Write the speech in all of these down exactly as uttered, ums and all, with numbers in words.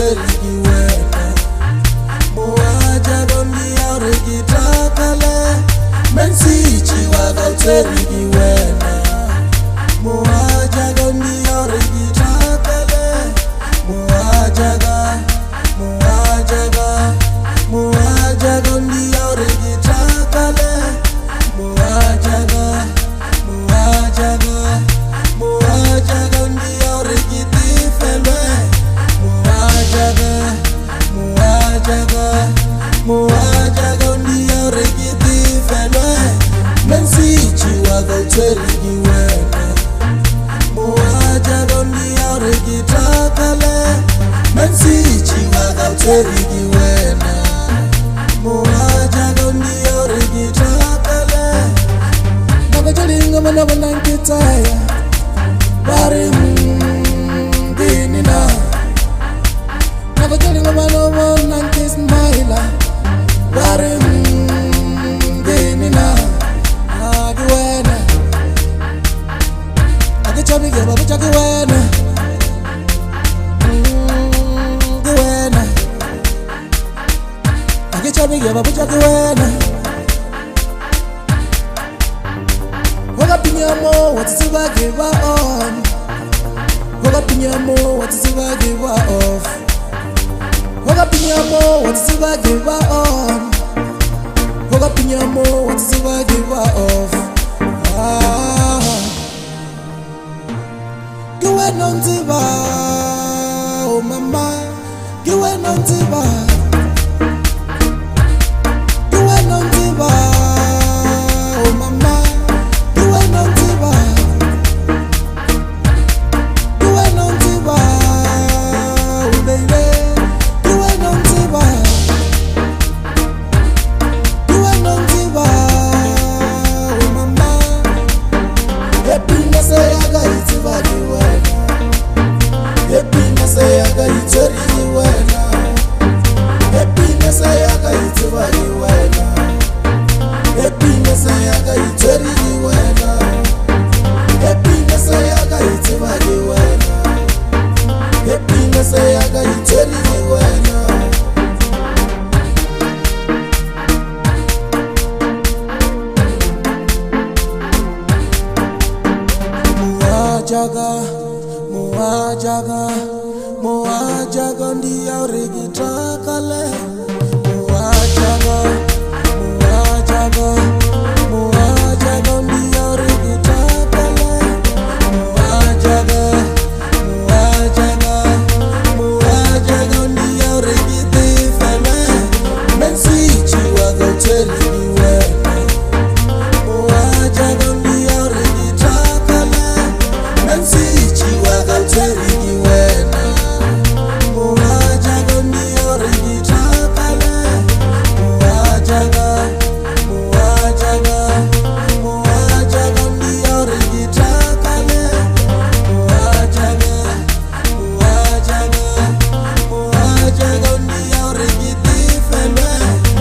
terigi wena Moaja gondi ya regi takale Mensichi waga terigi wena Moaja gondi ya regi takale Moaja ga Moaja ga Moaja gondi ya regi takale Moaja ga Moaja ga Moaja gondi ya regi tifelwe Moaja ga Moaja ga Moaja gondi ya regi tifelwe Mensichi waga terigi wena Moaja gondi ya regi takale Mensichi waga terigi wena Moaja gondi ya regi takale Nagajalinga mana banankitaya Bari mdini na Nagajalinga mana banankismaila Bari mdini na Agi wena Agi chabige babu chagi wena Agi wena Agi chabige babu chagi wena Hoga pinyamo, what is it I give her on? Hoga pinyamo, what is it I give her off? Hoga pinyamo, what is it I give her on? Hoga pinyamo, what is it I give her off? Ah, you went on Tiba, oh mama, you went on Tiba, you went on Tiba, oh mama. Moajaga, Moajaga, Moajaga ndi ya regi takale Moajaga, Moajaga, Moajaga ndi ya regi takale Moajaga, Moajaga, Moajaga ndi ya regi tifele Mensichi waga terigi wena Moajaga ndi ya regi takale Mensichi waga terigi wena Moaja gondi ya regi takale Moaja ga Moaja ga Moaja gondi ya regi takale Moaja ga Moaja ga Moaja gondi ya regi tifelwe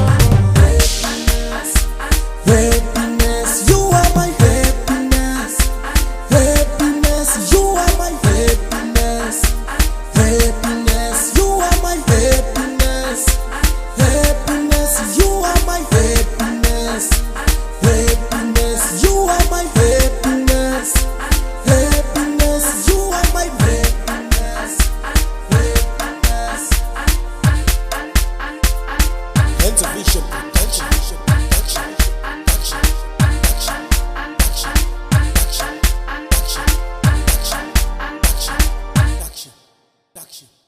Happiness, you are my happiness Happiness, you are my happiness Happiness, you are my happiness Happiness, you are my happiness Happiness, you are my happiness Happiness, you are my happiness Happiness Intervision Production Production Production Production Production Production Production Production Production